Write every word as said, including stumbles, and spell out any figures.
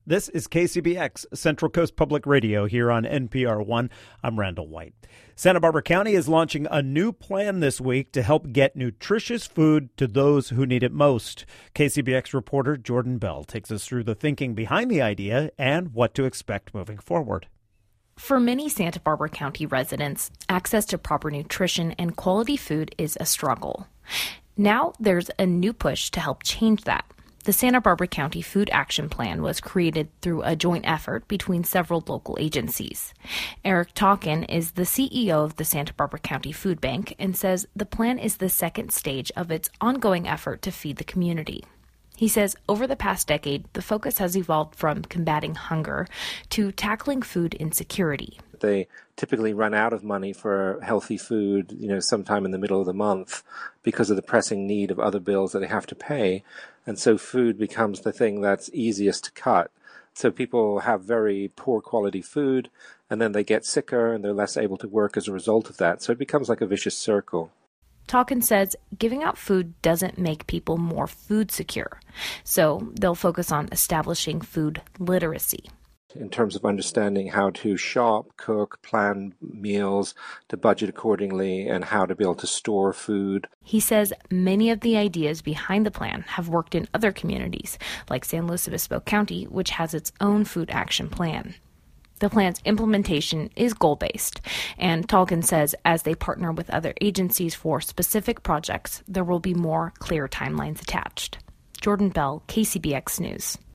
This is K C B X, Central Coast Public Radio, here on N P R one. I'm Randall White. Santa Barbara County is launching a new plan this week to help get nutritious food to those who need it most. K C B X reporter Jordan Bell takes us through the thinking behind the idea and what to expect moving forward. For many Santa Barbara County residents, access to proper nutrition and quality food is a struggle. Now there's a new push to help change that. The Santa Barbara County Food Action Plan was created through a joint effort between several local agencies. Eric Talkin is the C E O of the Santa Barbara County Food Bank and says the plan is the second stage of its ongoing effort to feed the community. He says over the past decade, the focus has evolved from combating hunger to tackling food insecurity. They typically run out of money for healthy food, you know, sometime in the middle of the month because of the pressing need of other bills that they have to pay. And so food becomes the thing that's easiest to cut. So people have very poor quality food, and then they get sicker and they're less able to work as a result of that. So it becomes like a vicious circle. Talkin says giving out food doesn't make people more food secure. So they'll focus on establishing food literacy. In terms of understanding how to shop, cook, plan meals, to budget accordingly, and how to be able to store food. He says many of the ideas behind the plan have worked in other communities, like San Luis Obispo County, which has its own food action plan. The plan's implementation is goal-based, and Talkin says as they partner with other agencies for specific projects, there will be more clear timelines attached. Jordan Bell, K C B X News.